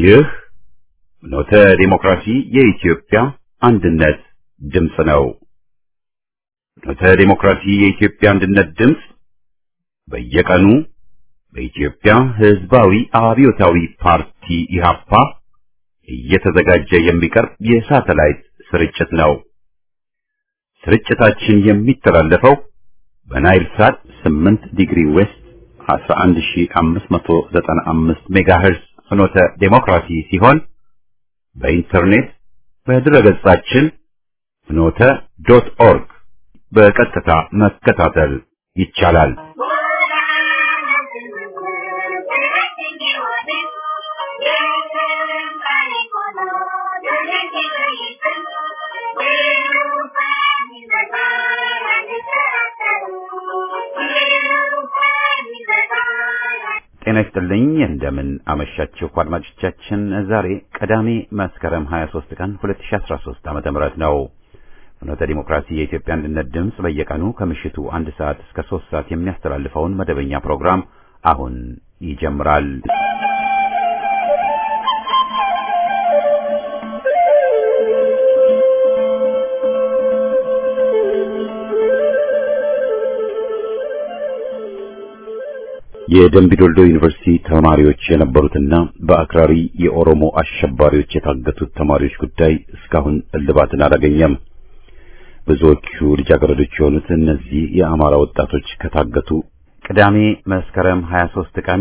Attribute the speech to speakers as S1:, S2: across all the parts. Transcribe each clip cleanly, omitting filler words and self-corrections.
S1: ይህ ፍኖተ ዲሞክራሲ የኢትዮጵያ አንድነት ድምፅ ነው። ፍኖተ ዲሞክራሲ የኢትዮጵያ አንድነት ድምፅ በየቀኑ በኢትዮጵያ ሕዝባዊ አብዮታዊ ፓርቲ ኢህአፓ እየተዘጋጀ የሚቀርብ የሳተላይት ስርጭት ነው። ስርጭታችን የሚተላለፈው በናይል ሳት 8 ዲግሪ ዌስት 11595 ሜጋሄርዝ ፍኖተ ዲሞክራሲ ሲሆን በኢንተርኔት በድረገጻችን ፍኖተ.ኦርግ በቀጥታ መከታተል ይቻላል። ጤና ይስጥልኝ እንደምን አመሻችሁ አድማጮቻችን። ዛሬ ቅዳሜ መስከረም 23 ቀን 2013 ዓ.ም ነው። ፍኖተ ዲሞክራሲ የኢትዮጵያ አንድነት ድምፅ በየቀኑ ከምሽቱ 1 ሰዓት እስከ 3 ሰዓት የሚያስተላልፈውን መደበኛ ፕሮግራም አሁን ይጀምራል። የደምቢዶልዶ ዩኒቨርሲቲ ተማሪዎች የነበሩትና በአክራሪ የኦሮሞ አሸባሪዎች የታገቱት ተማሪዎች ጉዳይ እስካሁን እልባትን አላገኘም። ብዙዎቹ ልጃገረዶች የሆኑት እነዚህ የአማራ ወጣቶች ከታገቱ ቅዳሜ መስከረም 23 ቀን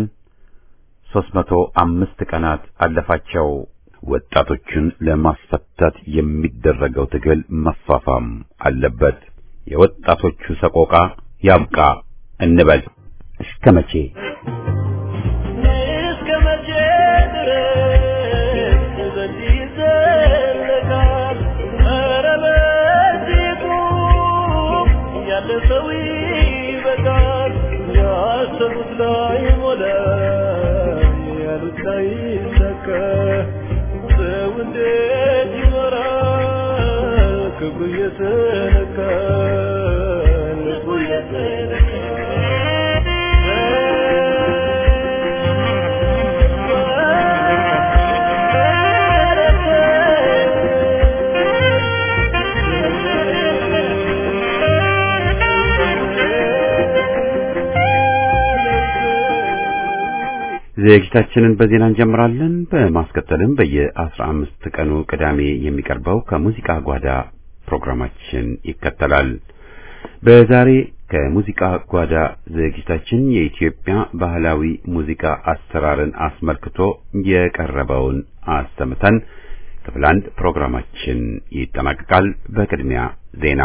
S1: 305 ቀናት አለፋቸው። ወጣቶቹን ለማስፈታት የሚደረገው ትግል መፋፋም አለበት። የወጣቶቹ ሰቆቃ ያብቃ እንበል። እስከ መቼ ድረስ በዚህ ይዘለቃል? ኧረ በዚሁ ያለ ሰው ይበቃል። ያሰቡት ላይ ሞላ ያሉት ላይ ሰከ ሰው እንዴት ይኖራል? ክብሩ የተነካ ልቡ የተነካ ዝግጅታችንን በዜና እንጀምራለን። በማስከተልም በየ15 ቀኑ ቅዳሜ የሚቀርበው ከሙዚቃ ጓዳ ፕሮግራማችን ይከተላል። በዛሬ ከሙዚቃ ጓዳ ዝግጅታችን የኢትዮጵያ ባህላዊ ሙዚቃ አሰራርን አስመልክቶ የቀረበውን አሰምተን ክፍል 1 ፕሮግራማችን ይጠናቀቃል። በቅድሚያ ዜና።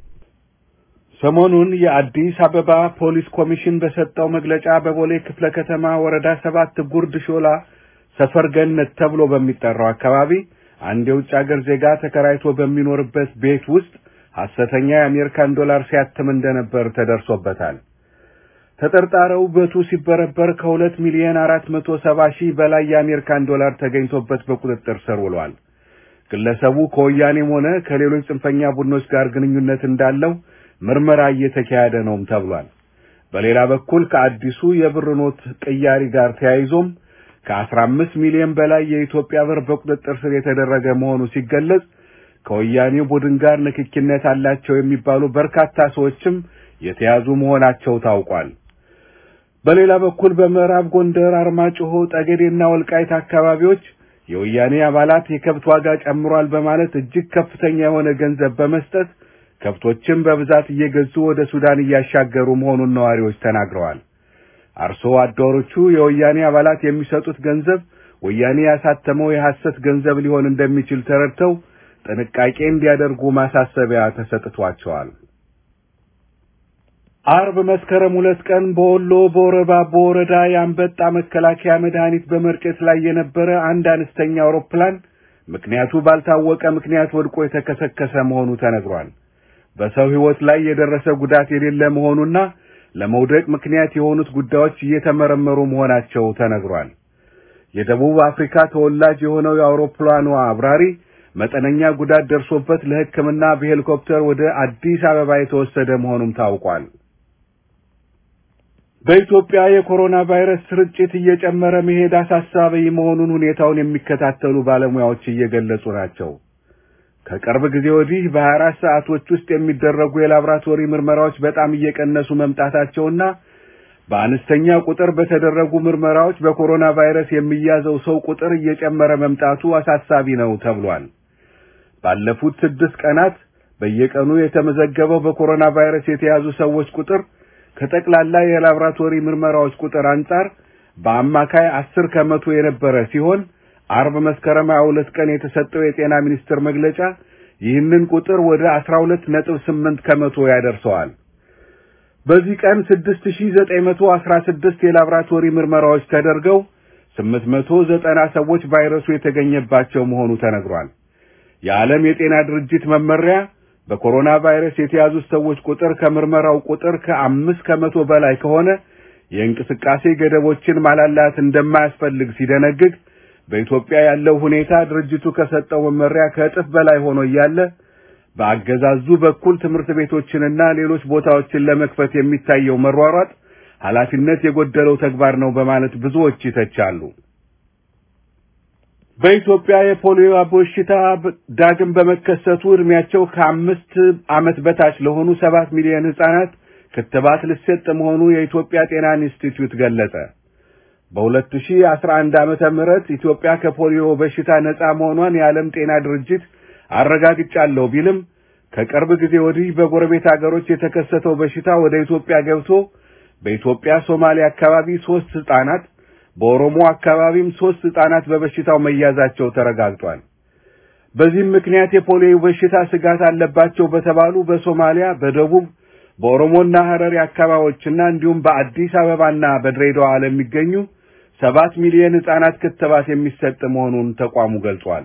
S1: ሰሞኑን የአዲስ አበባ ፖሊስ ኮሚሽን በሰጠው መግለጫ በቦሌ ክፍለ ከተማ ወረዳ 7 ጉርድ ሾላ ሰፈር ገነት ተብሎ በሚጠራው አካባቢ አንድ የውጭ ሀገር ዜጋ ተከራይቶ በሚኖርበት ቤት ውስጥ ሐሰተኛ የአሜሪካን ዶላር ሲያትም እንደነበር ተደርሶበታል። ተጠርጣሪው ቤቱ ሲበረበር ከ2 ሚሊዮን 470 ሺህ በላይ የአሜሪካን ዶላር ተገኝቶበት በቁጥጥር ስር ውሏል። ግለሰቡ ከወያኔም ሆነ ከሌሎች ጽንፈኛ ቡድኖች ጋር ግንኙነት እንዳለው ምርመራ እየተካሄደ ነውም ተብሏል። በሌላ በኩል ከአዲሱ የብር ኖት ቅያሪ ጋር ተያይዞም ከ15 ሚሊዮን በላይ የኢትዮጵያ ብር በቁጥጥር ስር የተደረገ መሆኑ ሲገለጽ ከወያኔ ቡድን ጋር ንክኪነት አላቸው የሚባሉ በርካታ ሰዎችም የተያዙ መሆናቸው ታውቋል። በሌላ በኩል በምዕራብ ጎንደር አርማጭሆ፣ ጠገዴና ወልቃይት አካባቢዎች የወያኔ አባላት የከብት ዋጋ ጨምሯል በማለት እጅግ ከፍተኛ የሆነ ገንዘብ በመስጠት ከብቶችን በብዛት እየገዙ ወደ ሱዳን እያሻገሩ መሆኑን ነዋሪዎች ተናግረዋል። አርሶ አደሮቹ የወያኔ አባላት የሚሰጡት ገንዘብ ወያኔ ያሳተመው የሐሰት ገንዘብ ሊሆን እንደሚችል ተረድተው ጥንቃቄ እንዲያደርጉ ማሳሰቢያ ተሰጥቷቸዋል። አርብ መስከረም 2 ቀን በወሎ በወረባቦ ወረዳ የአንበጣ መከላከያ መድኃኒት በመርጨት ላይ የነበረ አንድ አነስተኛ አውሮፕላን ምክንያቱ ባልታወቀ ምክንያት ወድቆ የተከሰከሰ መሆኑ ተነግሯል። በሰው ሕይወት ላይ የደረሰ ጉዳት የሌለ መሆኑና ለመውደቅ ምክንያት የሆኑት ጉዳዮች እየተመረመሩ መሆናቸው ተነግሯል። የደቡብ አፍሪካ ተወላጅ የሆነው የአውሮፕላኑ አብራሪ መጠነኛ ጉዳት ደርሶበት ለሕክምና በሄሊኮፕተር ወደ አዲስ አበባ የተወሰደ መሆኑም ታውቋል። በኢትዮጵያ የኮሮና ቫይረስ ስርጭት እየጨመረ መሄድ አሳሳቢ መሆኑን ሁኔታውን የሚከታተሉ ባለሙያዎች እየገለጹ ናቸው። ከቅርብ ጊዜ ወዲህ በ24 ሰዓቶች ውስጥ የሚደረጉ የላብራቶሪ ምርመራዎች በጣም እየቀነሱ መምጣታቸውና በአነስተኛ ቁጥር በተደረጉ ምርመራዎች በኮሮና ቫይረስ የሚያዘው ሰው ቁጥር እየጨመረ መምጣቱ አሳሳቢ ነው ተብሏል። ባለፉት 6 ቀናት በየቀኑ የተመዘገበው በኮሮና ቫይረስ የተያዙ ሰዎች ቁጥር ከጠቅላላ የላብራቶሪ ምርመራዎች ቁጥር አንጻር በአማካይ 10 ከመቶ የነበረ ሲሆን አርብ መስከረም 22 ቀን የተሰጠው የጤና ሚኒስቴር መግለጫ ይህንን ቁጥር ወደ 12.8 ከመቶ ያደርሰዋል። በዚህ ቀን 6916 የላብራቶሪ ምርመራዎች ተደርገው 890 ሰዎች ቫይረሱ የተገኘባቸው መሆኑ ተነግሯል። የዓለም የጤና ድርጅት መመሪያ በኮሮና ቫይረስ የተያዙ ሰዎች ቁጥር ከምርመራው ቁጥር ከ5 ከመቶ በላይ ከሆነ የእንቅስቃሴ ገደቦችን ማላላት እንደማያስፈልግ ሲደነግግ በኢትዮጵያ ያለው ሁኔታ ድርጅቱ ከሰጠው መመሪያ ከእጥፍ በላይ ሆኖ እያለ በአገዛዙ በኩል ትምህርት ቤቶችንና ሌሎች ቦታዎችን ለመክፈት የሚታየው መሯሯጥ ኃላፊነት የጎደለው ተግባር ነው በማለት ብዙዎች ይተቻሉ። በኢትዮጵያ የፖሊዮ በሽታ ዳግም በመከሰቱ እድሜያቸው ከ5 ዓመት በታች ለሆኑ 7 ሚሊዮን ህፃናት ክትባት ሊሰጥ መሆኑ የኢትዮጵያ ጤና ኢንስቲትዩት ገለጸ። በ2011 ዓመተ ምህረት ኢትዮጵያ ከፖሊዮ በሽታ ነፃ መሆኗን የዓለም ጤና ድርጅት አረጋግጫለሁ ቢልም ከቅርብ ጊዜ ወዲህ በጎረቤት ሀገሮች የተከሰተው በሽታ ወደ ኢትዮጵያ ገብቶ በኢትዮጵያ ሶማሊያ አካባቢ 3 ህፃናት በኦሮሞ አካባቢም 3 ህፃናት በበሽታው መያዛቸው ተረጋግጧል። በዚህም ምክንያት የፖሊዮ በሽታ ስጋት አለባቸው በተባሉ በሶማሊያ በደቡብ በኦሮሞና ሐረሪ አካባቢዎችና እንዲሁም በአዲስ አበባና በድሬዳዋ ለሚገኙ 7 ሚሊዮን ህፃናት ክትባት የሚሰጥ መሆኑን ተቋሙ ገልጿል።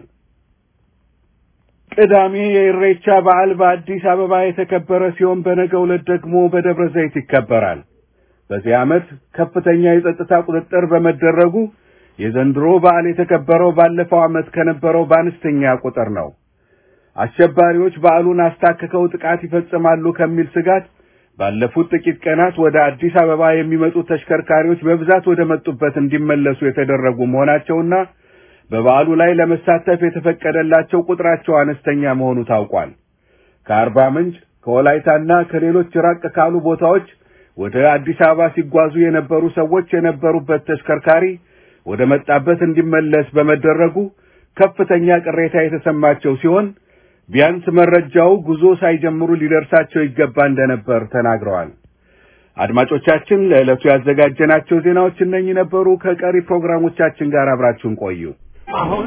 S1: ቅዳሜ የኢሬቻ በዓል በአዲስ አበባ የተከበረ ሲሆን በነገው ዕለት ደግሞ በደብረ ዘይት ይከበራል። በዚህ ዓመት ከፍተኛ የጸጥታ ቁጥጥር በመደረጉ የዘንድሮ በዓል የተከበረው ባለፈው ዓመት ከነበረው በአነስተኛ ቁጥር ነው። አሸባሪዎች በዓሉን አስታክከው ጥቃት ይፈጽማሉ ከሚል ስጋት ባለፉት ጥቂት ቀናት ወደ አዲስ አበባ የሚመጡ ተሽከርካሪዎች በብዛት ወደ መጡበት እንዲመለሱ የተደረጉ መሆናቸውና በበዓሉ ላይ ለመሳተፍ የተፈቀደላቸው ቁጥራቸው አነስተኛ መሆኑ ታውቋል። ከአርባ ምንጭ ከወላይታና ከሌሎች ራቅ ካሉ ቦታዎች ወደ አዲስ አበባ ሲጓዙ የነበሩ ሰዎች የነበሩበት ተሽከርካሪ ወደ መጣበት እንዲመለስ በመደረጉ ከፍተኛ ቅሬታ የተሰማቸው ሲሆን ቢያንስ መረጃው ጉዞ ሳይጀምሩ ሊደርሳቸው ይገባ እንደነበር ተናግረዋል። አድማጮቻችን ለዕለቱ ያዘጋጀናቸው ዜናዎች እነኚህ ነበሩ። ከቀሪ ፕሮግራሞቻችን ጋር አብራችሁን ቆዩ። አሁን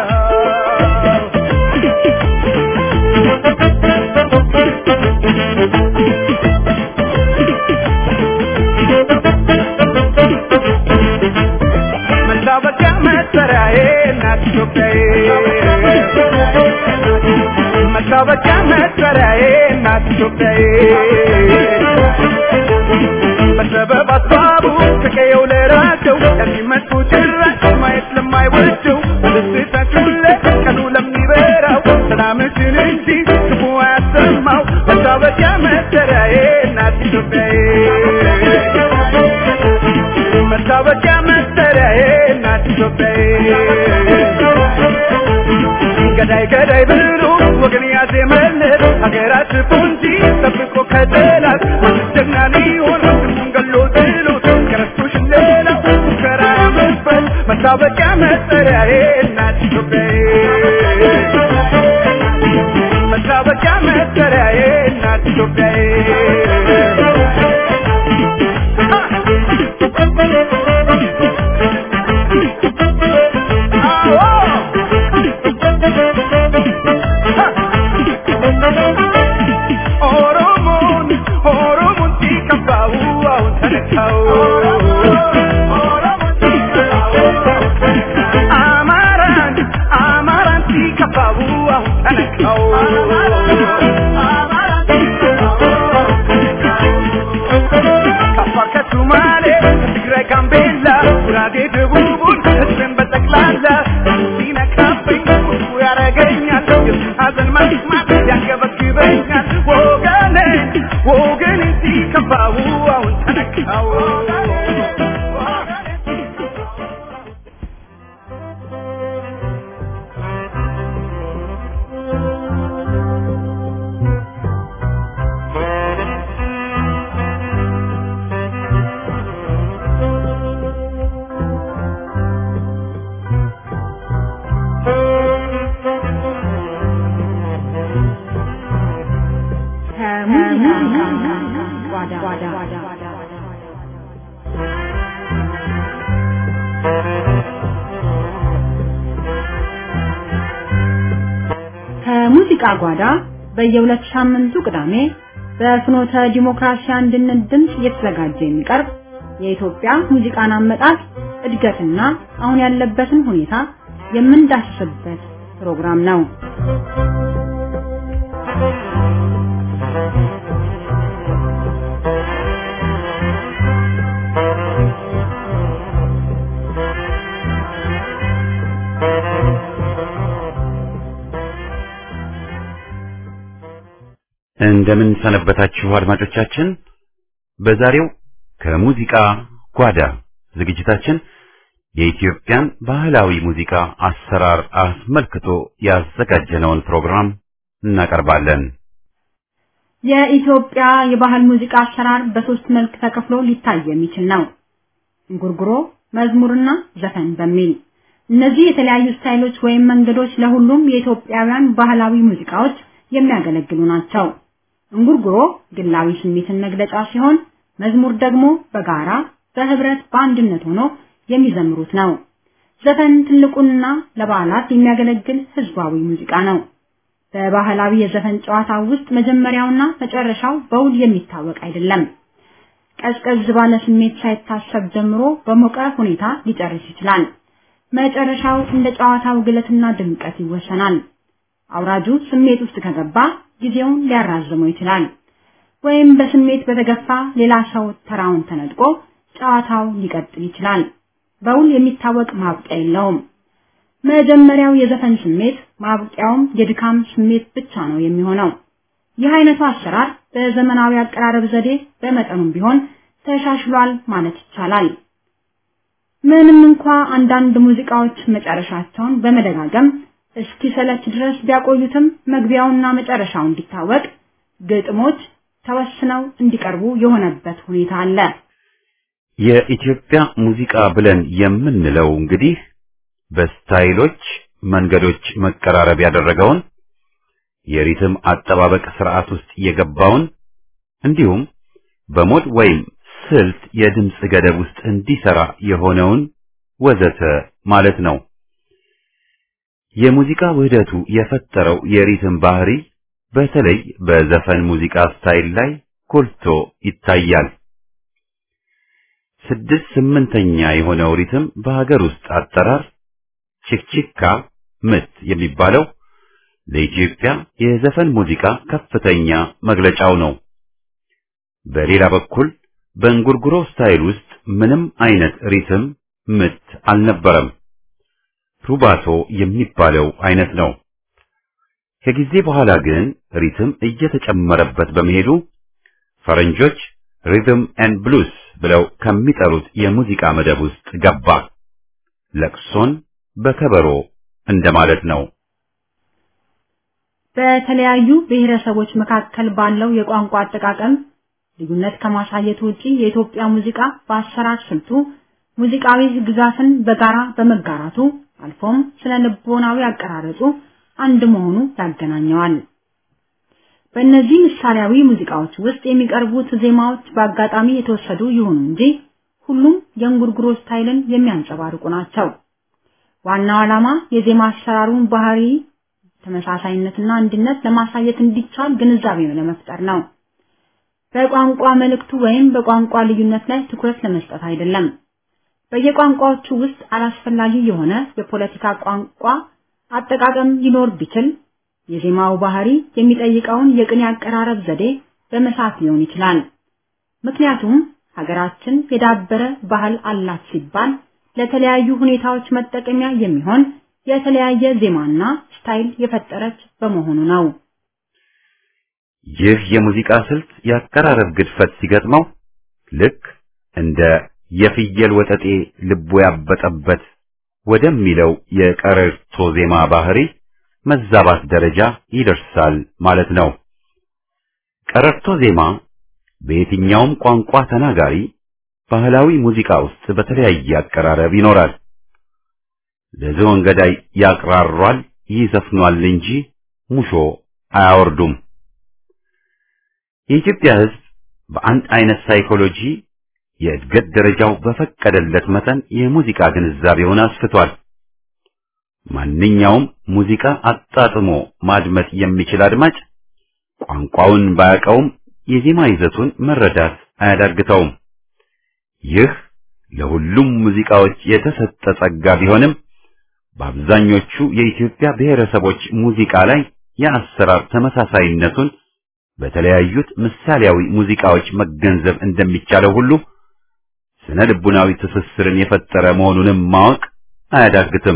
S1: መታወቂያ መሰሪያዬ እናት ኢትዮጵያዬ መታወቂያ መሰሪያዬ እናት ኢትዮጵያዬ በሰበብ አስባቡ ከቀየው ለራቸው ለሚመጡ ጭራሽ ማየት ለማይወደው በደስታቸው ቀኑ ለሚበራው ሰላምሽን እንጂ ክፉ አያሰማው መታወቂያ መሰሪያዬ እናት ኢትዮጵያዬ መታወቂያ መሰሪያዬ እናት ኢትዮጵያዬ ገዳይ ገዳይ ብሎ ወገን ያዘመለት ሀገራት ፖንጂ ጠብቆ ከጠላት ወንጀልና ሊሆን ወንድሙን ገሎ ጥሎት ከረስቶሽ ሌላው ሙከራ መስፈል መታወቂያ መሰሪያዬ እናት ኢትዮጵያዬ መታወቂያ መሰሪያዬ እናት ኢትዮጵያዬ
S2: ከሙዚቃ ጓዳ በየሁለት ሳምንቱ ቅዳሜ በፍኖተ ዲሞክራሲ አንድነት ድምጽ እየተዘጋጀ የሚቀርብ የኢትዮጵያ ሙዚቃን አመጣጥ እድገትና አሁን ያለበትን ሁኔታ የምንዳስስበት ፕሮግራም ነው።
S3: እንደምን ሰነበታችሁ አድማጮቻችን። በዛሬው ከሙዚቃ ጓዳ ዝግጅታችን የኢትዮጵያን ባህላዊ ሙዚቃ አሰራር አስመልክቶ ያዘጋጀነውን ፕሮግራም እናቀርባለን።
S2: የኢትዮጵያ የባህል ሙዚቃ አሰራር በሶስት መልክ ተከፍሎ ሊታይ የሚችል ነው። እንጉርጉሮ፣ መዝሙርና ዘፈን በሚል እነዚህ የተለያዩ ስታይሎች ወይም መንገዶች ለሁሉም የኢትዮጵያውያን ባህላዊ ሙዚቃዎች የሚያገለግሉ ናቸው። እንጉርጉሮ ግላዊ ስሜትን መግለጫ ሲሆን መዝሙር ደግሞ በጋራ በህብረት በአንድነት ሆኖ የሚዘምሩት ነው። ዘፈን ትልቁና ለበዓላት የሚያገለግል ህዝባዊ ሙዚቃ ነው። በባህላዊ የዘፈን ጨዋታ ውስጥ መጀመሪያውና መጨረሻው በውል የሚታወቅ አይደለም። ቀዝቀዝ ባለ ስሜት ሳይታሰብ ጀምሮ በሞቀ ሁኔታ ሊጨርስ ይችላል። መጨረሻው እንደ ጨዋታው ግለትና ድምቀት ይወሰናል። አውራጁ ስሜት ውስጥ ከገባ ጊዜውን ሊያራዝመው ይችላል። ወይም በስሜት በተገፋ ሌላ ሰው ተራውን ተነጥቆ ጨዋታው ሊቀጥል ይችላል። በውል የሚታወቅ ማብቂያ የለውም። መጀመሪያው የዘፈን ስሜት ማብቂያውም የድካም ስሜት ብቻ ነው የሚሆነው። ይህ አይነቱ አሰራር በዘመናዊ አቀራረብ ዘዴ በመጠኑም ቢሆን ተሻሽሏል ማለት ይቻላል። ምንም እንኳን አንዳንድ ሙዚቃዎች መጨረሻቸውን በመደጋገም እስኪ ሰለች ድረስ ቢያቆዩትም መግቢያውና መጨረሻው እንዲታወቅ ግጥሞች ተወስነው እንዲቀርቡ የሆነበት ሁኔታ አለ።
S3: የኢትዮጵያ ሙዚቃ ብለን የምንለው እንግዲህ በስታይሎች መንገዶች መቀራረብ ያደረገውን የሪትም አጠባበቅ ስርዓት ውስጥ የገባውን እንዲሁም በሞድ ወይም ስልት የድምጽ ገደብ ውስጥ እንዲሰራ የሆነውን ወዘተ ማለት ነው። የሙዚቃ ውህደቱ የፈጠረው የሪትም ባህሪ በተለይ በዘፈን ሙዚቃ ስታይል ላይ ጎልቶ ይታያል። 6/8ኛ የሆነው ሪትም በሀገር ውስጥ አጠራር ቺክቺካ ምት የሚባለው ለኢትዮጵያ የዘፈን ሙዚቃ ከፍተኛ መግለጫው ነው። በሌላ በኩል በእንጉርጉሮ ስታይል ውስጥ ምንም አይነት ሪትም ምት አልነበረም። ሩባቶ የሚባለው አይነት ነው። ከጊዜ በኋላ ግን ሪትም እየተጨመረበት በመሄዱ ፈረንጆች ሪትም ኤንድ ብሉስ ብለው ከሚጠሩት የሙዚቃ መደብ ውስጥ ገባ። ለቅሶን በከበሮ እንደማለት ነው።
S2: በተለያዩ ብሔረሰቦች መካከል ባለው የቋንቋ አጠቃቀም ልዩነት ከማሳየት ውጪ የኢትዮጵያ ሙዚቃ በአሰራር ስልቱ ሙዚቃዊ ግዛትን በጋራ በመጋራቱ አልፎም ስለ ልቦናዊ አቀራረጹ አንድ መሆኑ ያገናኘዋል። በእነዚህ ምሳሌያዊ ሙዚቃዎች ውስጥ የሚቀርቡት ዜማዎች በአጋጣሚ የተወሰዱ ይሁኑ እንጂ ሁሉም የእንጉርጉሮ ስታይልን የሚያንጸባርቁ ናቸው። ዋናው ዓላማ የዜማ አሰራሩን ባህሪ ተመሳሳይነትና አንድነት ለማሳየት እንዲቻል ግንዛቤ ለመፍጠር ነው። በቋንቋ መልእክቱ ወይም በቋንቋ ልዩነት ላይ ትኩረት ለመስጠት አይደለም። በየቋንቋዎቹ ውስጥ አላስፈላጊ የሆነ የፖለቲካ ቋንቋ አጠቃቀም ሊኖር ቢችል የዜማው ባህሪ የሚጠይቀውን የቅኔ አቀራረብ ዘዴ በመሳት ሊሆን ይችላል። ምክንያቱም ሀገራችን የዳበረ ባህል አላት ሲባል ለተለያዩ ሁኔታዎች መጠቀሚያ የሚሆን የተለያየ ዜማና ስታይል የፈጠረች በመሆኑ ነው።
S3: ይህ የሙዚቃ ስልት የአቀራረብ ግድፈት ሲገጥመው ልክ እንደ የፍየል ወጠጤ ልቡ ያበጠበት ወደሚለው የቀረርቶ ዜማ ባህሪ መዛባት ደረጃ ይደርሳል ማለት ነው። ቀረርቶ ዜማ በየትኛውም ቋንቋ ተናጋሪ ባህላዊ ሙዚቃ ውስጥ በተለያየ አቀራረብ ይኖራል። ለዝሆን ገዳይ ያቅራሯል ይዘፍኗል እንጂ ሙሾ አያወርዱም። የኢትዮጵያ ሕዝብ በአንድ አይነት ሳይኮሎጂ የእድገት ደረጃው በፈቀደለት መጠን የሙዚቃ ግንዛቤውን አስፍቷል። ማንኛውም ሙዚቃ አጣጥሞ ማድመጥ የሚችል አድማጭ ቋንቋውን ባያውቀውም የዜማ ይዘቱን መረዳት አያዳግተውም። ይህ ለሁሉም ሙዚቃዎች የተሰጠ ጸጋ ቢሆንም በአብዛኞቹ የኢትዮጵያ ብሔረሰቦች ሙዚቃ ላይ የአሰራር ተመሳሳይነቱን በተለያዩት ምሳሌያዊ ሙዚቃዎች መገንዘብ እንደሚቻለው ሁሉ ስነ ልቡናዊ ትስስርን የፈጠረ መሆኑንም ማወቅ አያዳግትም።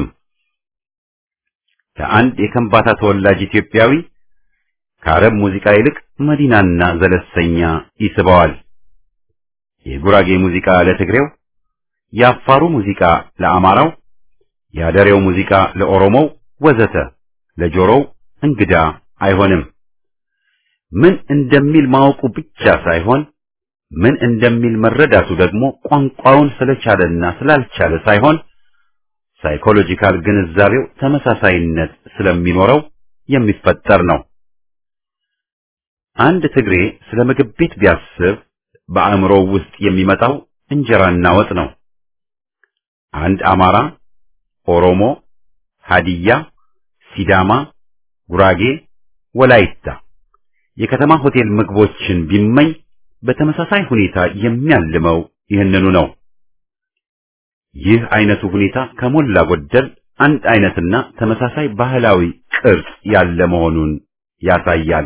S3: ከአንድ የከምባታ ተወላጅ ኢትዮጵያዊ ከአረብ ሙዚቃ ይልቅ መዲናና ዘለሰኛ ይስበዋል። የጉራጌ ሙዚቃ ለትግሬው፣ የአፋሩ ሙዚቃ ለአማራው፣ የአደሬው ሙዚቃ ለኦሮሞው ወዘተ ለጆሮው እንግዳ አይሆንም። ምን እንደሚል ማወቁ ብቻ ሳይሆን ምን እንደሚል መረዳቱ ደግሞ ቋንቋውን ስለቻለና ስላልቻለ ሳይሆን ሳይኮሎጂካል ግንዛቤው ተመሳሳይነት ስለሚኖረው የሚፈጠር ነው። አንድ ትግሬ ስለ ምግብ ቤት ቢያስብ በአእምሮው ውስጥ የሚመጣው እንጀራና ወጥ ነው። አንድ አማራ፣ ኦሮሞ፣ ሀዲያ፣ ሲዳማ፣ ጉራጌ፣ ወላይታ የከተማ ሆቴል ምግቦችን ቢመኝ በተመሳሳይ ሁኔታ የሚያልመው ይህንኑ ነው። ይህ አይነቱ ሁኔታ ከሞላ ጎደል አንድ አይነትና ተመሳሳይ ባህላዊ ቅርጽ ያለ መሆኑን ያሳያል።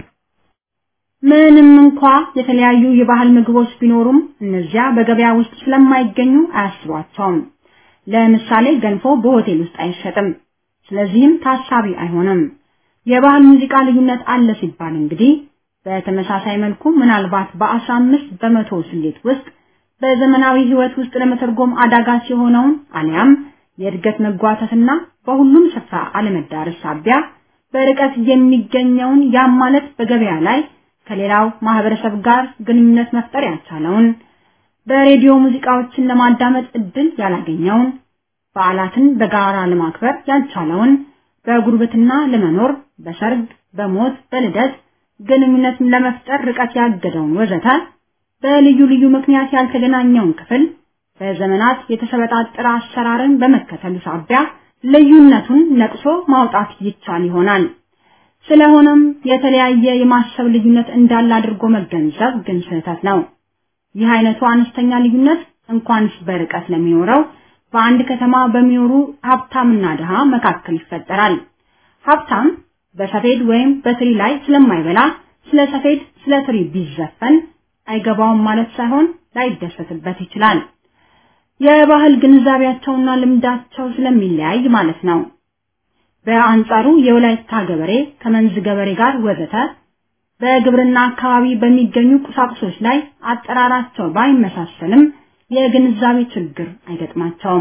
S2: ምንም እንኳ የተለያዩ የባህል ምግቦች ቢኖሩም እነዚያ በገበያ ውስጥ ስለማይገኙ አያስቧቸውም። ለምሳሌ ገንፎ በሆቴል ውስጥ አይሸጥም፣ ስለዚህም ታሳቢ አይሆንም። የባህል ሙዚቃ ልዩነት አለ ሲባል እንግዲህ በተመሳሳይ መልኩ ምናልባት በ15 በመቶ ስሌት ውስጥ በዘመናዊ ህይወት ውስጥ ለመተርጎም አዳጋች የሆነውን አሊያም የእድገት መጓተትና በሁሉም ስፍራ አለመዳረስ ሳቢያ በርቀት የሚገኘውን ያም ማለት በገበያ ላይ ከሌላው ማህበረሰብ ጋር ግንኙነት መፍጠር ያልቻለውን፣ በሬዲዮ ሙዚቃዎችን ለማዳመጥ እድል ያላገኘውን፣ በዓላትን በጋራ ለማክበር ያልቻለውን፣ በጉርብትና ለመኖር በሰርግ፣ በሞት፣ በልደት ግንኙነት ለመፍጠር ርቀት ያገደውን ወዘተ በልዩ ልዩ ምክንያት ያልተገናኘውን ክፍል በዘመናት የተሰበጣጠረ አሰራርን በመከተሉ ሳቢያ ልዩነቱን ነቅሶ ማውጣት ይቻል ይሆናል። ስለሆነም የተለያየ የማሰብ ልዩነት እንዳለ አድርጎ መገንዘብ ግን ስህተት ነው። ይህ አይነቱ አነስተኛ ልዩነት እንኳንስ በርቀት ለሚኖረው በአንድ ከተማ በሚኖሩ ሀብታምና ድሃ መካከል ይፈጠራል። ሀብታም በሰፌድ ወይም በትሪ ላይ ስለማይበላ ስለ ሰፌድ ስለ ትሪ ቢዘፈን አይገባውም ማለት ሳይሆን ላይደሰትበት ይችላል። የባህል ግንዛቤያቸውና ልምዳቸው ስለሚለያይ ማለት ነው። በአንጻሩ የወላይታ ገበሬ ከመንዝ ገበሬ ጋር ወዘተ በግብርና አካባቢ በሚገኙ ቁሳቁሶች ላይ አጠራራቸው ባይመሳሰልም የግንዛቤ ችግር አይገጥማቸውም።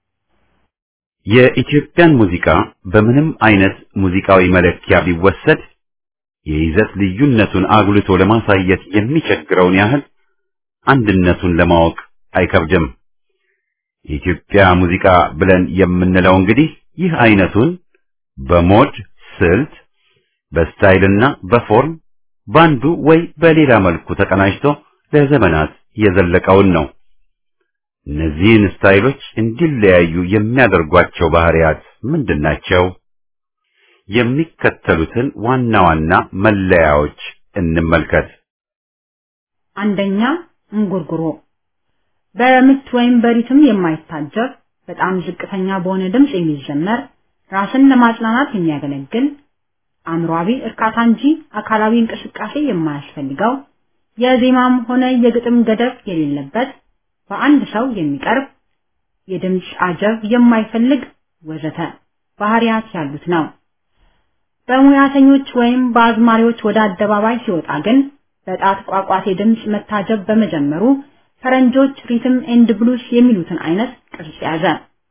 S3: የኢትዮጵያን ሙዚቃ በምንም አይነት ሙዚቃዊ መለኪያ ቢወሰድ የይዘት ልዩነቱን አጉልቶ ለማሳየት የሚቸግረውን ያህል አንድነቱን ለማወቅ አይከብድም። የኢትዮጵያ ሙዚቃ ብለን የምንለው እንግዲህ ይህ አይነቱን በሞድ ስልት፣ በስታይልና በፎርም ባንዱ ወይ በሌላ መልኩ ተቀናጅቶ ለዘመናት የዘለቀውን ነው። እነዚህን ስታይሎች እንዲለያዩ የሚያደርጓቸው ባህሪያት ምንድናቸው? የሚከተሉትን ዋና ዋና መለያዎች እንመልከት።
S2: አንደኛ፣ እንጉርጉሮ በምት ወይም በሪትም የማይታጀብ በጣም ዝቅተኛ በሆነ ድምጽ የሚዘመር ራስን ለማጽናናት የሚያገለግል አእምሮአዊ እርካታ እንጂ አካላዊ እንቅስቃሴ የማያስፈልገው የዜማም ሆነ የግጥም ገደብ የሌለበት በአንድ ሰው የሚቀርብ የድምጽ አጀብ የማይፈልግ ወዘተ ባህሪያት ያሉት ነው። በሙያተኞች ወይም በአዝማሪዎች ወደ አደባባይ ሲወጣ ግን በጣት ቋቋቴ ድምጽ መታጀብ በመጀመሩ ፈረንጆች ሪትም ኤንድ ብሉስ የሚሉትን አይነት ቅርጽ ያዘ።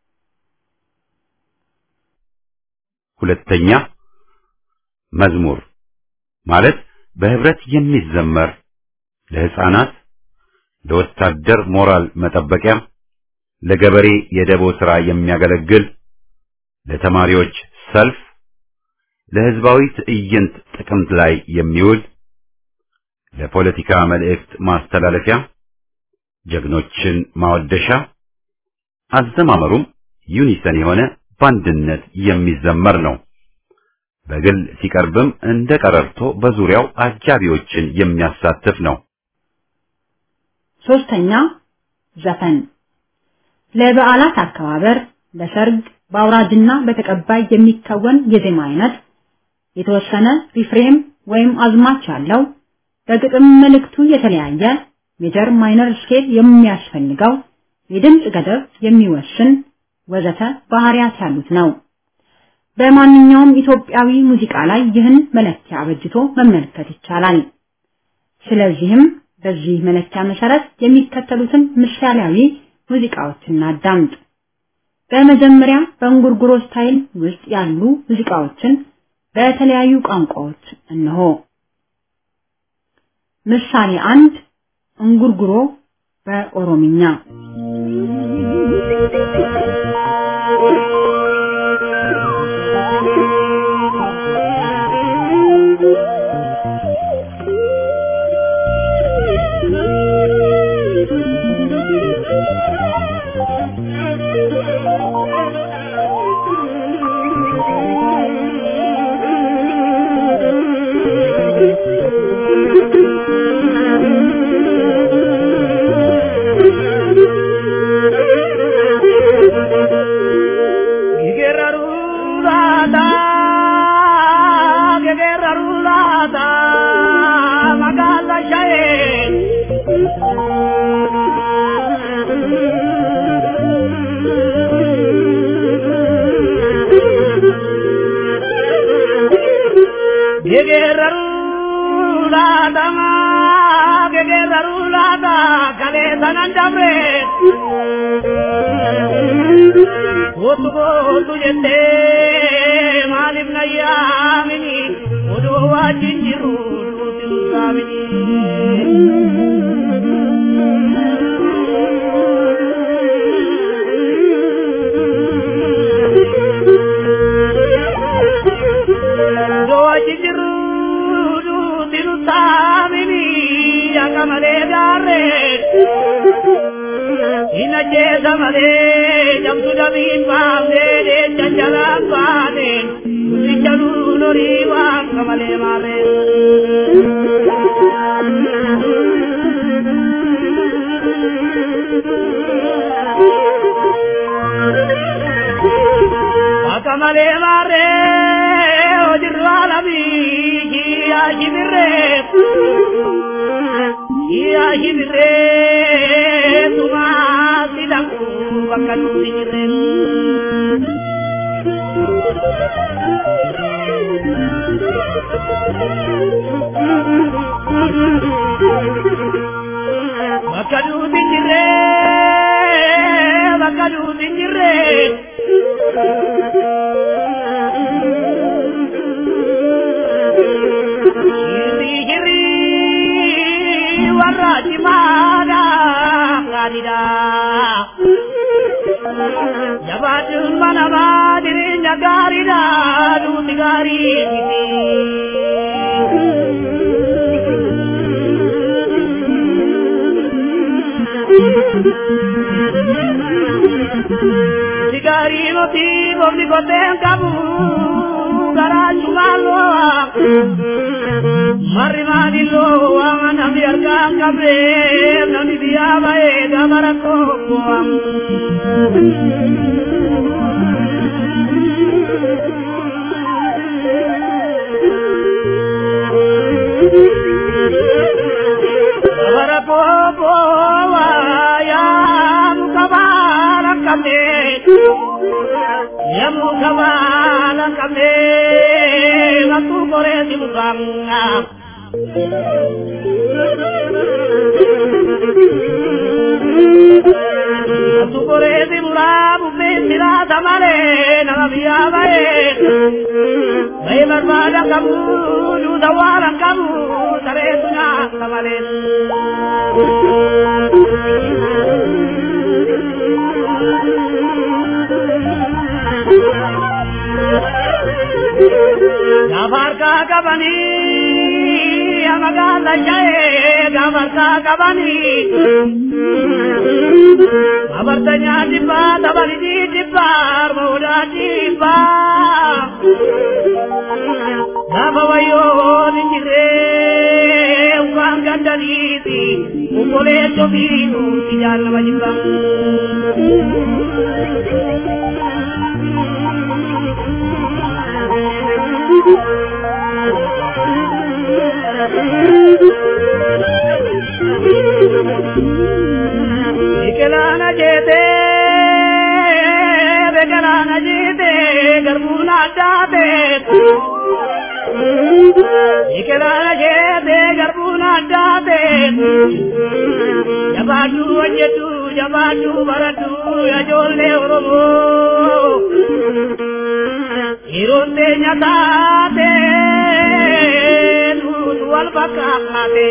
S3: ሁለተኛ፣ መዝሙር ማለት በህብረት የሚዘመር ለህፃናት፣ ለወታደር ሞራል መጠበቂያ፣ ለገበሬ የደቦ ሥራ የሚያገለግል፣ ለተማሪዎች ሰልፍ፣ ለህዝባዊ ትዕይንት ጥቅምት ላይ የሚውል፣ ለፖለቲካ መልእክት ማስተላለፊያ፣ ጀግኖችን ማወደሻ፣ አዘማመሩም ዩኒሰን የሆነ በአንድነት የሚዘመር ነው። በግል ሲቀርብም እንደ ቀረርቶ በዙሪያው አጃቢዎችን የሚያሳትፍ ነው።
S2: ሶስተኛ ዘፈን ለበዓላት አከባበር፣ ለሰርግ፣ በአውራጅና በተቀባይ የሚከወን የዜማ አይነት የተወሰነ ሪፍሬም ወይም አዝማች ያለው በግጥም መልእክቱ የተለያየ ሜጀር ማይነር ስኬል የሚያስፈልገው የድምጽ ገደብ የሚወስን ወዘተ ባህሪያት ያሉት ነው። በማንኛውም ኢትዮጵያዊ ሙዚቃ ላይ ይህን መለኪያ አበጅቶ መመልከት ይቻላል። ስለዚህም በዚህ መለኪያ መሰረት የሚከተሉትን ምሳሌያዊ ሙዚቃዎችን አዳምጥ። በመጀመሪያ በእንጉርጉሮ ስታይል ውስጥ ያሉ ሙዚቃዎችን በተለያዩ ቋንቋዎች እነሆ። ምሳሌ 1 እንጉርጉሮ በኦሮምኛ
S4: magala jae gamarta kabani abartanya dipa tabali dipar moda dipa namawayo ninjire uang gandaliti ukole tobinu tijar majibam Ikelana jete garbuna jate Ikelana jete garbuna jate Jabadu anjetu jabadu baratu ajole oromo Ironte nyatate wal bakate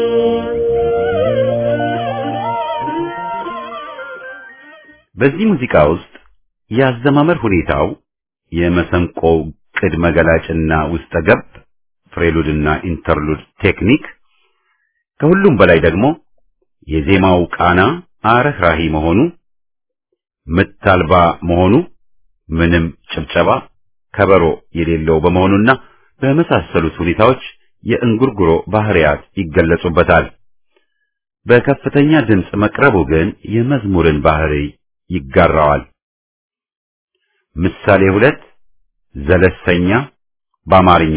S3: በዚህ ሙዚቃ ውስጥ ያዘማመር ሁኔታው የመሰንቆው ቅድመ ገላጭና ውስጠ ገብ ፍሬሉድና ኢንተርሉድ ቴክኒክ ከሁሉም በላይ ደግሞ የዜማው ቃና አረህራሂ መሆኑ ምታልባ መሆኑ ምንም ጭብጨባ ከበሮ የሌለው በመሆኑና በመሳሰሉት ሁኔታዎች የእንጉርጉሮ ባህሪያት ይገለጹበታል። በከፍተኛ ድምጽ መቅረቡ ግን የመዝሙርን ባህሪ ይጋራዋል። ምሳሌ 2 ዘለሰኛ በአማርኛ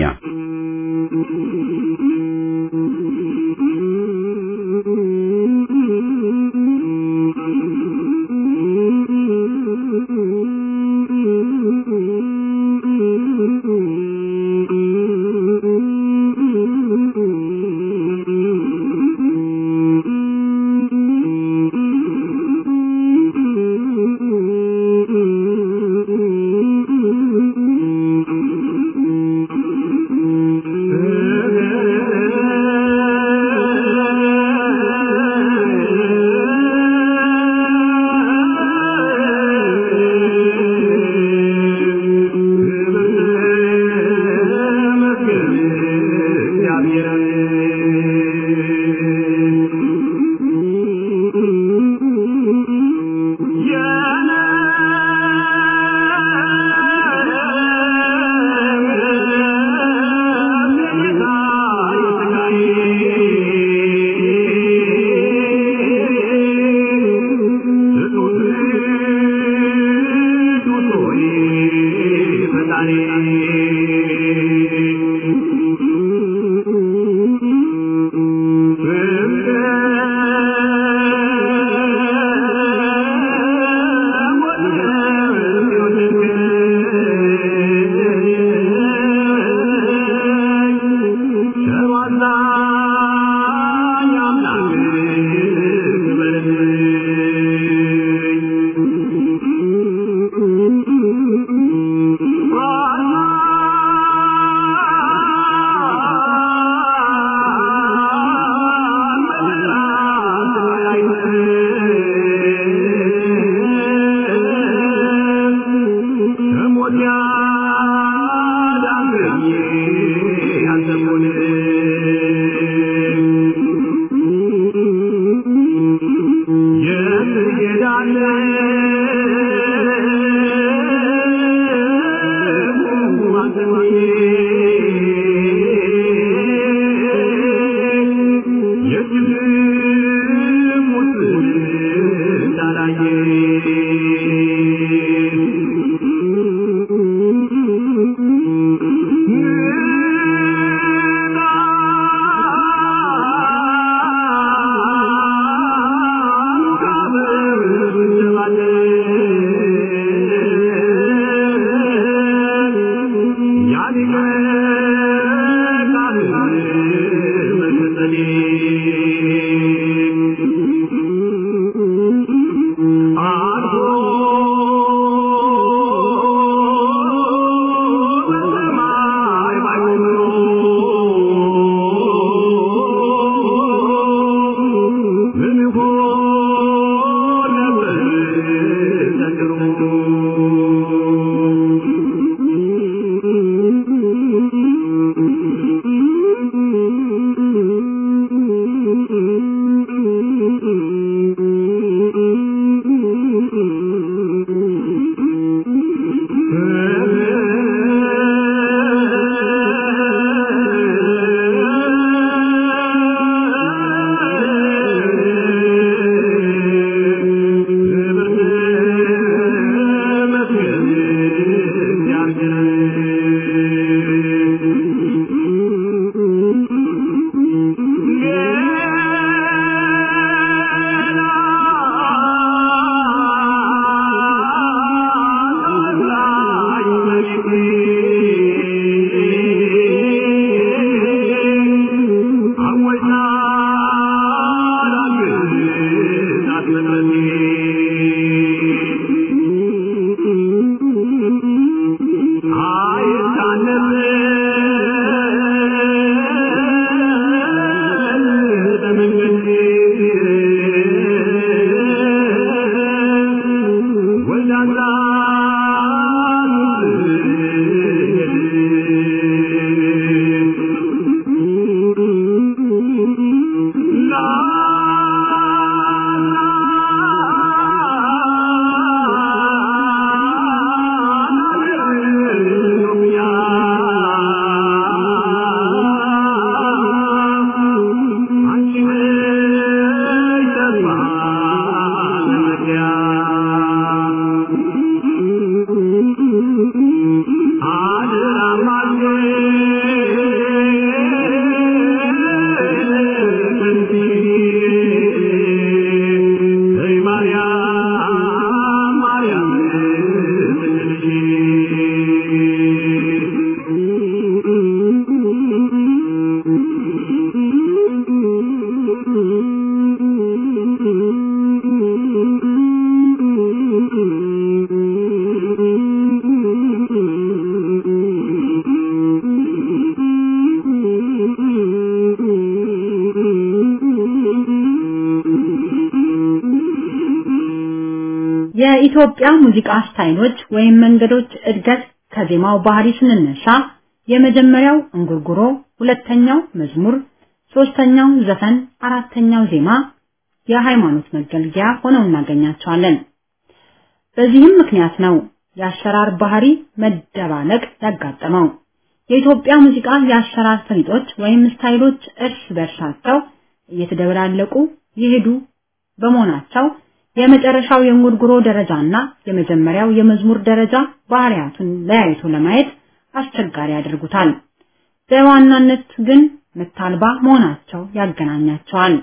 S2: የኢትዮጵያ ሙዚቃ ስታይሎች ወይም መንገዶች እድገት ከዜማው ባህሪ ስንነሳ የመጀመሪያው እንጉርጉሮ፣ ሁለተኛው መዝሙር፣ ሶስተኛው ዘፈን፣ አራተኛው ዜማ የሃይማኖት መገልገያ ሆነው እናገኛቸዋለን። በዚህም ምክንያት ነው የአሰራር ባህሪ መደባለቅ ያጋጠመው። የኢትዮጵያ ሙዚቃ የአሰራር ስልቶች ወይም ስታይሎች እርስ በርሳቸው እየተደበላለቁ ይሄዱ በመሆናቸው የመጨረሻው የእንጉርጉሮ ደረጃና የመጀመሪያው የመዝሙር ደረጃ ባህሪያቱን ለያይቶ ለማየት አስቸጋሪ ያደርጉታል። በዋናነት ግን ምታልባ መሆናቸው ያገናኛቸዋል።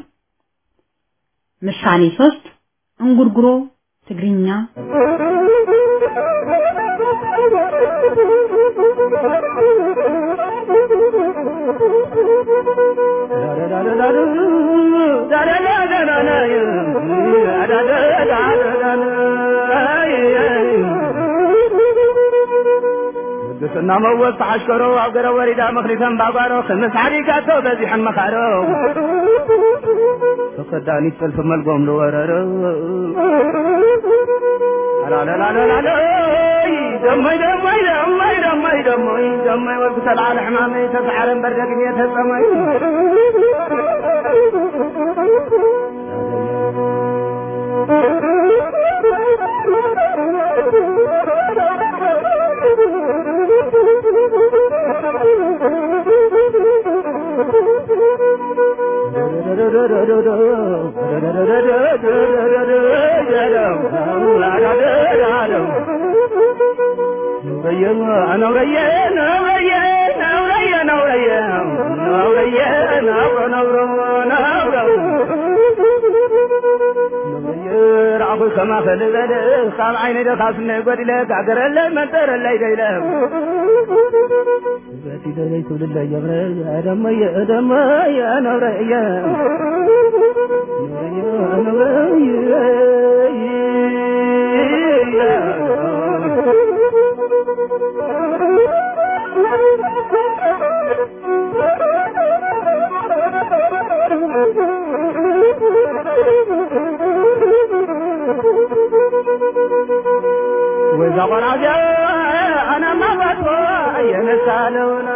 S2: ምሳሌ 3 እንጉርጉሮ ትግርኛ
S4: سنا موت عشكرو وقرا وريدا مخلفا باقارو خمس عريكاتو بزيح مخارو فقداني تلف ملقوم لورارو لا لا لا لا لا دمي دمي دمي دمي دمي دمي وقتل على حمامي تسعر بردك يتسمي كما فلذل خام عيني دخاسنا يقول لك عقر اللي منتر اللي ديله باتي دليت لله يغرى أدمي أدمي أنا رأيا أنا رأيا وإذا قرأ أنا ما بطوى ينسالونا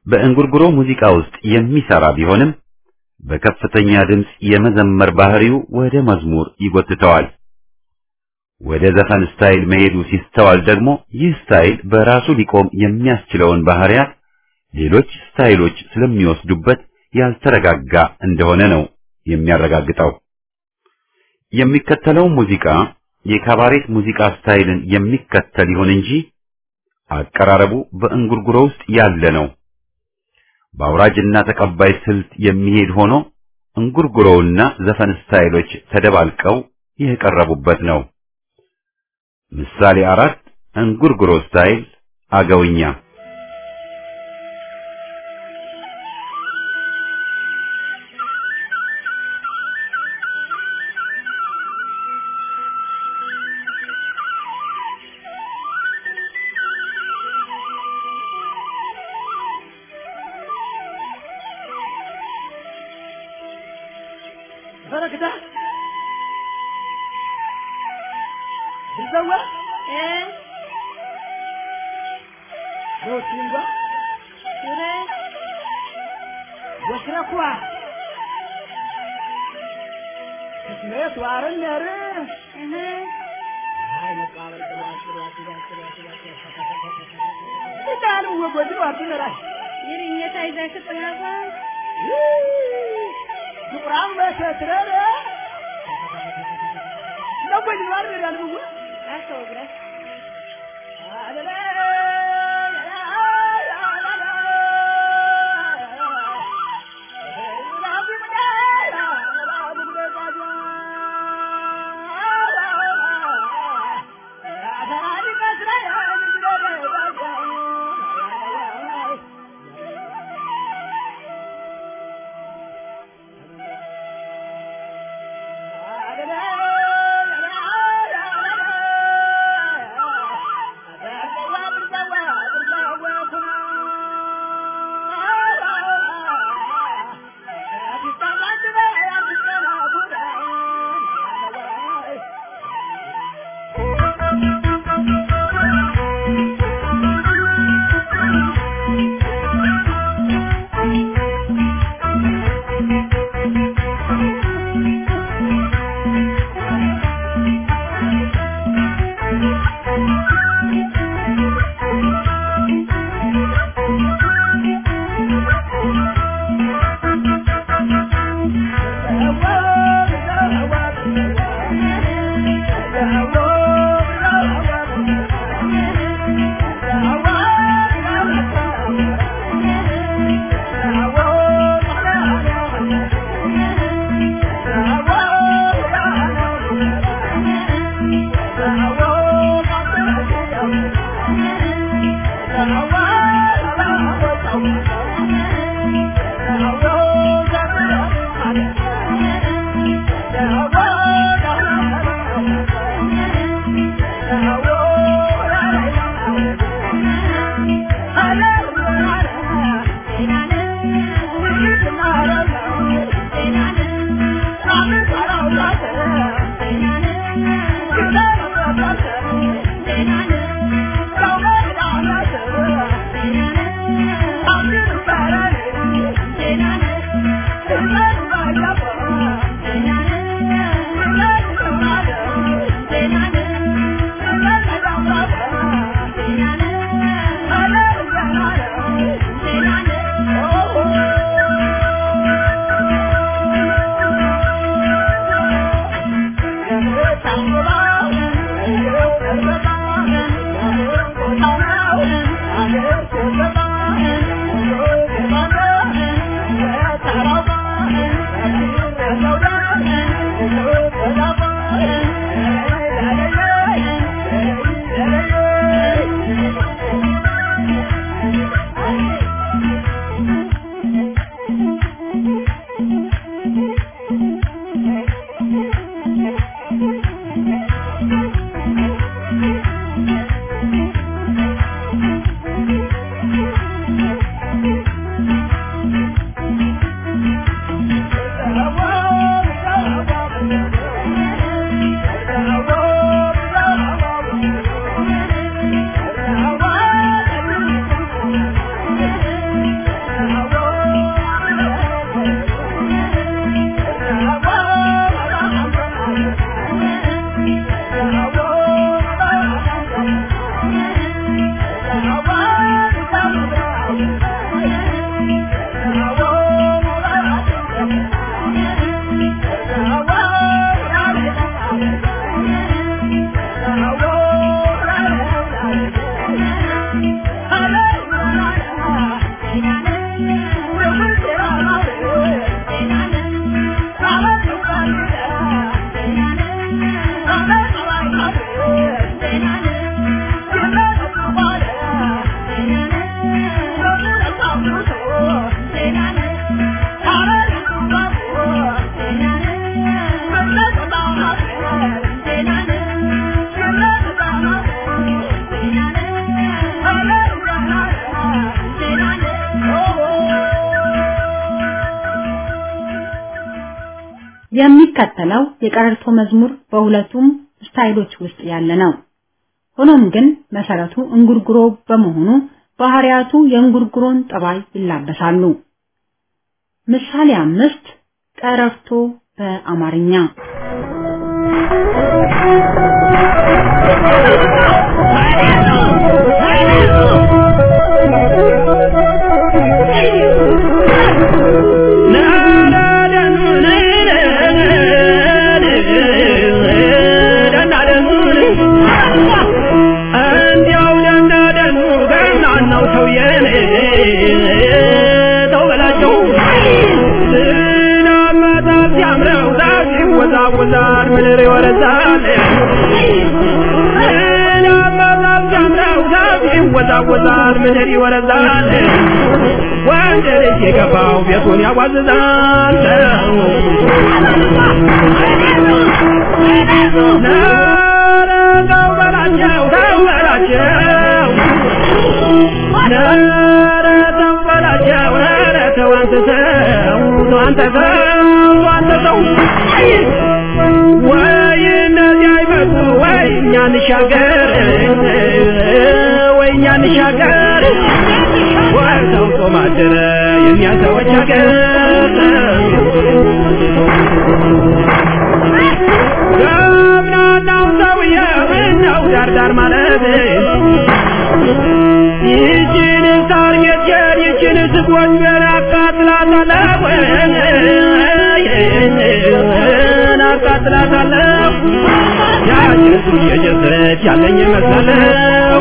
S3: በእንጉርጉሮ ሙዚቃ ውስጥ የሚሰራ ቢሆንም በከፍተኛ ድምጽ የመዘመር ባህሪው ወደ መዝሙር ይጎትተዋል። ወደ ዘፈን ስታይል መሄዱ ሲስተዋል ደግሞ ይህ ስታይል በራሱ ሊቆም የሚያስችለውን ባህሪያት ሌሎች ስታይሎች ስለሚወስዱበት ያልተረጋጋ እንደሆነ ነው የሚያረጋግጠው። የሚከተለው ሙዚቃ የካባሬት ሙዚቃ ስታይልን የሚከተል ይሁን እንጂ አቀራረቡ በእንጉርጉሮ ውስጥ ያለ ነው። በአውራጅና ተቀባይ ስልት የሚሄድ ሆኖ እንጉርጉሮውና ዘፈን ስታይሎች ተደባልቀው የቀረቡበት ነው። ምሳሌ 4 እንጉርጉሮ ስታይል አገውኛ
S4: بركده بالزوة روتينجا وشركوا اسمه وارن نره هاي مقابل تعالوا وجدوا عبدنا راي
S5: يريني تايزا كتناغا
S4: دقرام بساترا لو بدي وارد على المو
S5: أسوغرا
S4: I'm
S2: የሚከተለው የቀረርቶ መዝሙር በሁለቱም ስታይሎች ውስጥ ያለ ነው። ሆኖም ግን መሰረቱ እንጉርጉሮ በመሆኑ ባህሪያቱ የእንጉርጉሮን ጠባይ ይላበሳሉ። ምሳሌ 5 ቀረርቶ በአማርኛ
S4: ወዛር ምድር ይወረዛል ወዛር ምድር ይወረዛል ወንጀል የገባው ቤቱን ያዋዝዛል ተው በላቸው አንተ ሰው ወይ እነዚህ አይመጡ ወይ እኛ እንሻገር ወይ ሰው ጦማደረ የእኛ ሰዎች ሀገር ገብናናው ሰውዬ ምነው ዳርዳር ማለት ይችን ሳር ጌትየን ይችን ስጎንጀር አቃጥላታለሁ ያችን የጀሰች ያለኝ መስላለሁ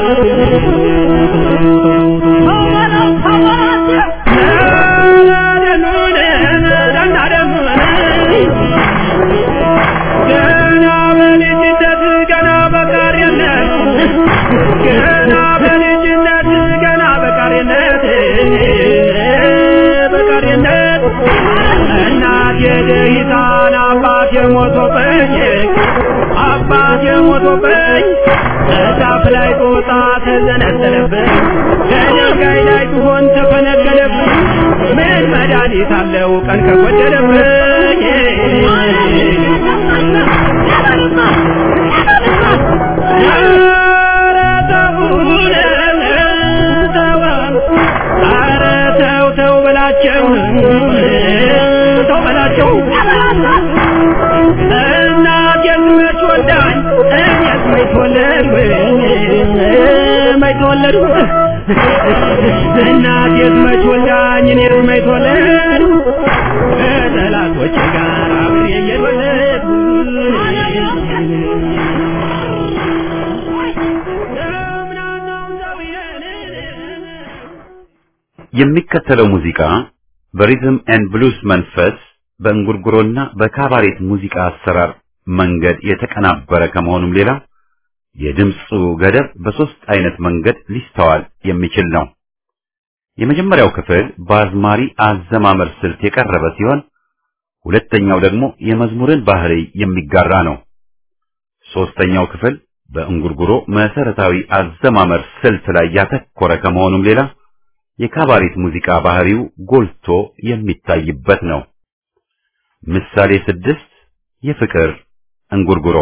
S4: አባቴ ሞቶብኝ እዛፍ ላይ ጦጣ ተዘነዘለብኝ ከድንጋይ ላይ ትሆን ተፈነገለብኝ ምን መድኃኒት አለው ቀን ከጎደለብኝ ተው በላቸው እናቴን መች ወልዳኝ እኔስ መች ተወለድኩ እናቴን መች ወልዳኝ እኔስ መች ተወለድኩ ከጠላቶቼ ጋር አብሬ እየተወለድኩ
S3: የሚከተለው ሙዚቃ በሪዝም ኤንድ ብሉስ መንፈስ በእንጉርጉሮና በካባሬት ሙዚቃ አሰራር መንገድ የተቀናበረ ከመሆኑም ሌላ የድምጹ ገደብ በሶስት አይነት መንገድ ሊስተዋል የሚችል ነው። የመጀመሪያው ክፍል በአዝማሪ አዘማመር ስልት የቀረበ ሲሆን ሁለተኛው ደግሞ የመዝሙርን ባህሪ የሚጋራ ነው። ሶስተኛው ክፍል በእንጉርጉሮ መሰረታዊ አዘማመር ስልት ላይ ያተኮረ ከመሆኑም ሌላ የካባሬት ሙዚቃ ባህሪው ጎልቶ የሚታይበት ነው። ምሳሌ 6 የፍቅር እንጉርጉሮ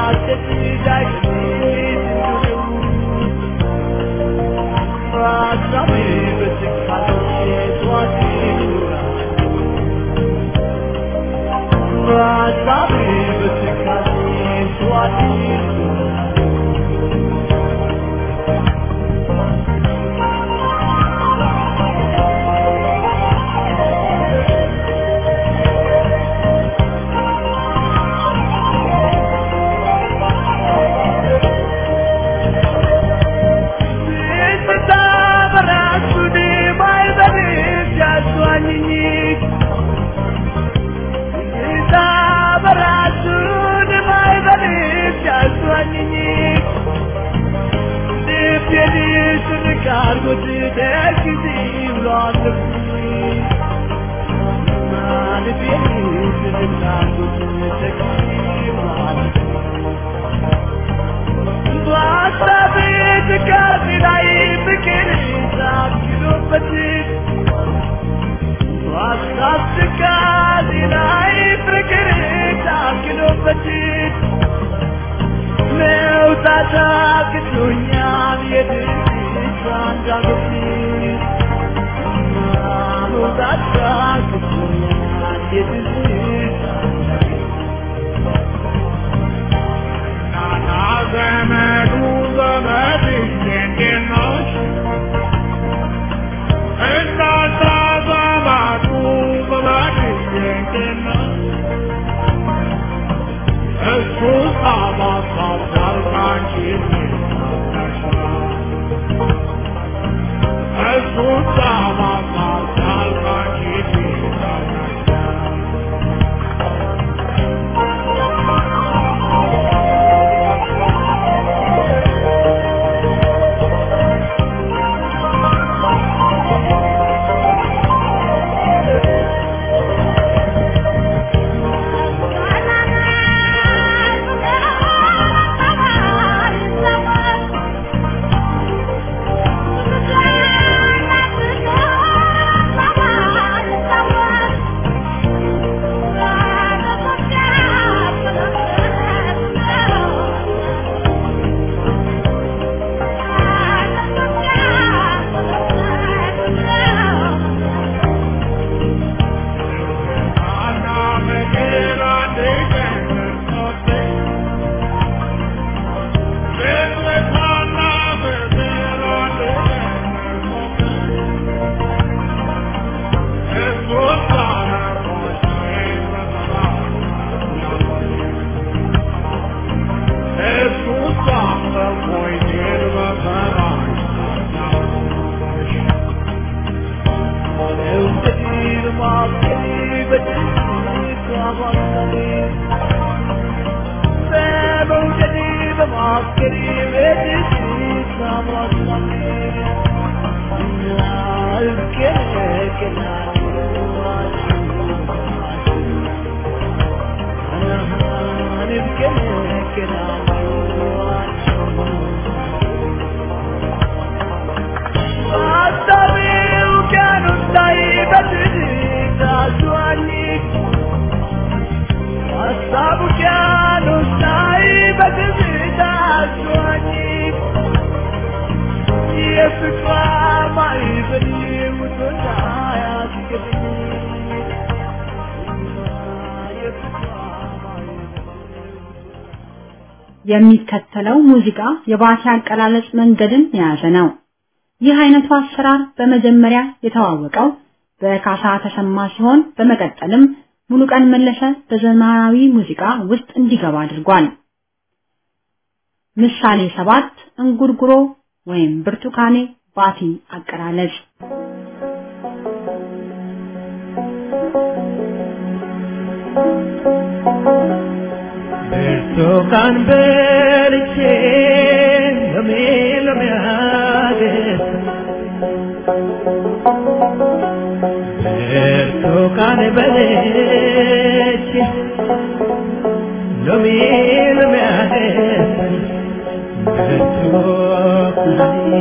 S2: የሚከተለው ሙዚቃ የባቲ አቀላለጽ መንገድን የያዘ ነው። ይህ አይነቱ አሰራር በመጀመሪያ የተዋወቀው በካሳ ተሰማ ሲሆን በመቀጠልም ሙሉቀን መለሰ በዘመናዊ ሙዚቃ ውስጥ እንዲገባ አድርጓል። ምሳሌ 7 እንጉርጉሮ ወይም ብርቱካኔ ባቲ አቀላለጽ
S6: ብርቱካን በልቼ ለሚያገስ ብርቱካን በልቼ ለሚያገስ ብርቱካኔ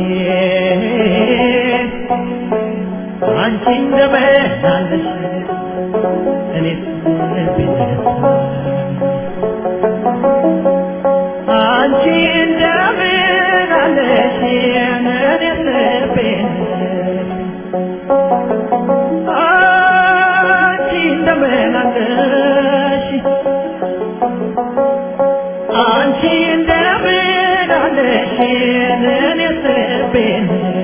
S6: አንቺ እንደበላለሽ እኔስ ቢደርስ ነሽን የስቤን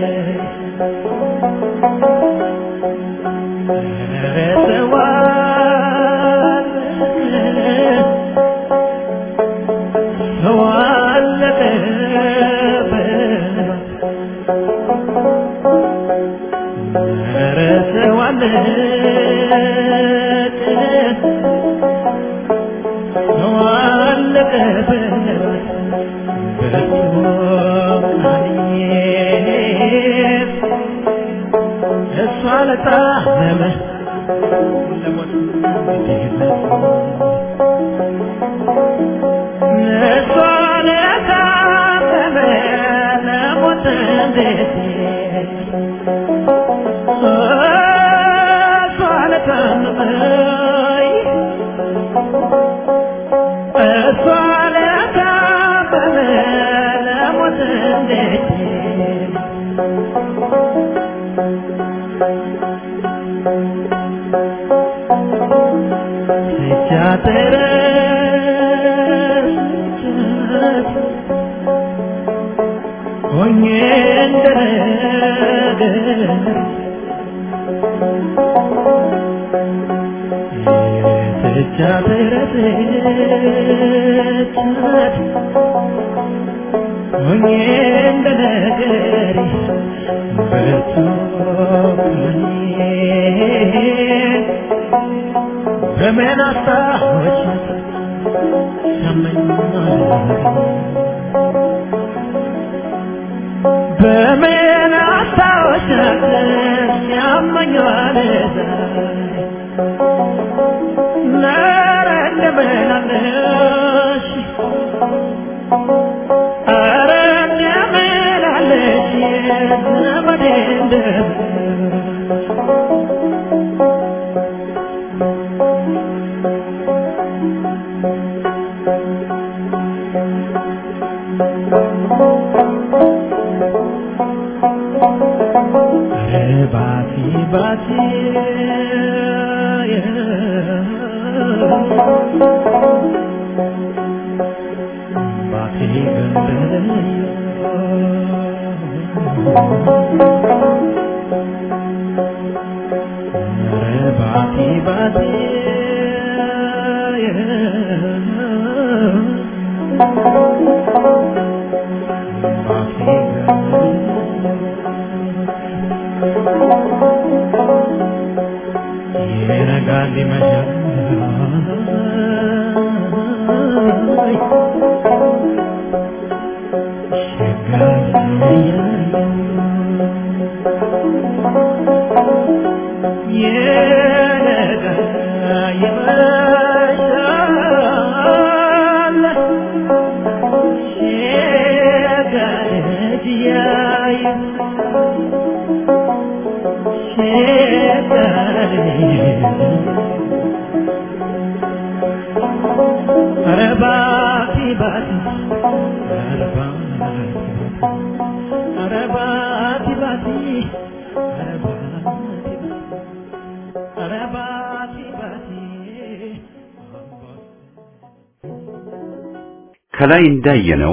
S3: ከላይ እንዳየነው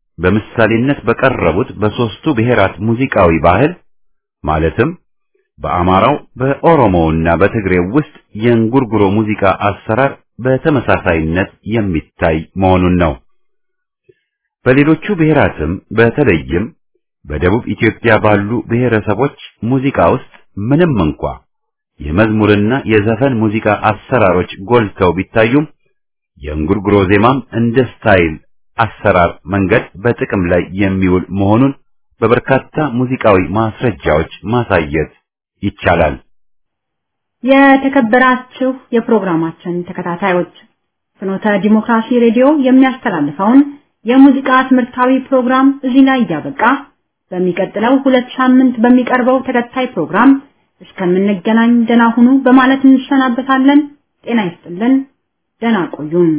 S3: በምሳሌነት በቀረቡት በሶስቱ ብሔራት ሙዚቃዊ ባህል ማለትም በአማራው በኦሮሞውና በትግሬው ውስጥ የእንጉርጉሮ ሙዚቃ አሰራር በተመሳሳይነት የሚታይ መሆኑን ነው። በሌሎቹ ብሔራትም በተለይም በደቡብ ኢትዮጵያ ባሉ ብሔረሰቦች ሙዚቃ ውስጥ ምንም እንኳ የመዝሙርና የዘፈን ሙዚቃ አሰራሮች ጎልተው ቢታዩም የእንጉርጉሮ ዜማም እንደ ስታይል አሰራር መንገድ በጥቅም ላይ የሚውል መሆኑን በበርካታ ሙዚቃዊ ማስረጃዎች ማሳየት ይቻላል።
S2: የተከበራችሁ የፕሮግራማችን ተከታታዮች ፍኖተ ዲሞክራሲ ሬዲዮ የሚያስተላልፈውን የሙዚቃ ትምህርታዊ ፕሮግራም እዚህ ላይ ያበቃ። በሚቀጥለው 2 ሳምንት በሚቀርበው ተከታይ ፕሮግራም እስከምንገናኝ ደህና ሁኑ በማለት እንሰናበታለን። ጤና ይስጥልን። ደህና ቆዩን።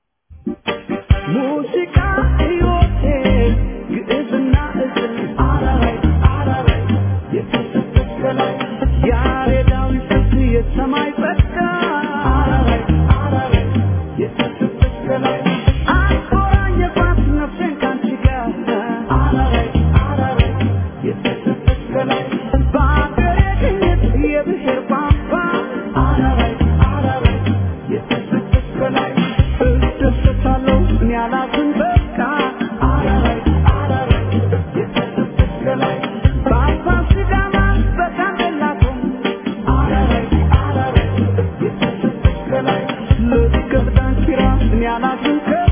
S6: ሙዚቃ ሕይወቴ ግዕዝና እዝል አራራይ የተሰጠች ከላይ ያሬዳዊ ስልት የሰማይ ጸጋ አራራይ የተሰጠች ከላይ አልኮራኝ የኳስ ነፍሴን ካንቺ ጋር ያላትን በቃ አረራይ አረራይ የተሰጠች ከላይ በአፋር ሲዳማ በጋምቤላቶም አረራይ አረራይ የተሰጠች ከላይ ልክ ዳንኪራ ያላትን